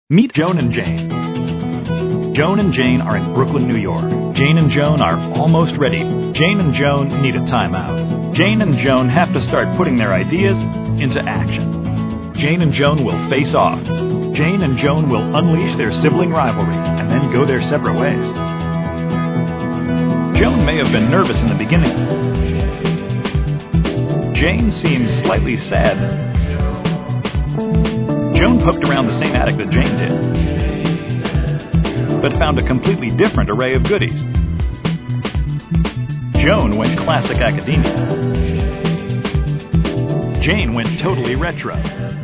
Meet Joan and Jane. Joan and Jane are in Brooklyn, New York. Jane and Joan are almost ready. Jane and Joan need a timeout. Jane and Joan have to start putting their ideas into action. Jane and Joan will face off. Jane and Joan will unleash their sibling rivalry and then go their separate ways. Joan may have been nervous in the beginning. Jane seems slightly sad. Joan poked around the same attic that Jane did, but found a completely different array of goodies. Joan went classic academia. Jane went totally retro.